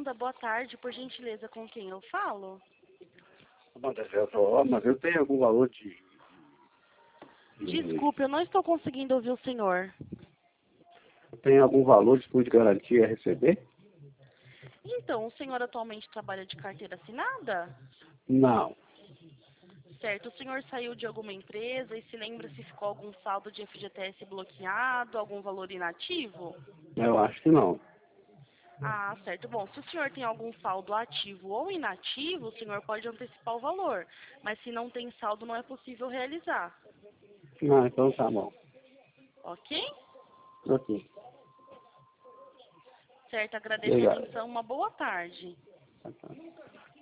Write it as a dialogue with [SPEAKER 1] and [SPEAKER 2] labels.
[SPEAKER 1] Amanda, boa tarde. Por gentileza, com quem eu falo?
[SPEAKER 2] Mas eu tenho algum valor de...
[SPEAKER 1] Desculpe, eu não estou conseguindo ouvir o senhor.
[SPEAKER 2] Tem algum valor de fundo de garantia a receber?
[SPEAKER 1] Então, o senhor atualmente trabalha de carteira assinada?
[SPEAKER 2] Não,
[SPEAKER 1] Certo, o senhor saiu de alguma empresa e se lembra se ficou algum saldo de FGTS bloqueado, algum valor inativo?
[SPEAKER 2] eu acho que não.
[SPEAKER 1] Ah, certo. Bom, se o senhor tem algum saldo ativo ou inativo, o senhor pode antecipar o valor. Mas se não tem saldo, não é possível realizar.
[SPEAKER 2] Não, então tá bom.
[SPEAKER 1] Ok?
[SPEAKER 2] Ok,
[SPEAKER 1] Certo, agradeço a
[SPEAKER 2] obrigado.
[SPEAKER 1] atenção. Uma boa tarde.
[SPEAKER 2] Tá, tá.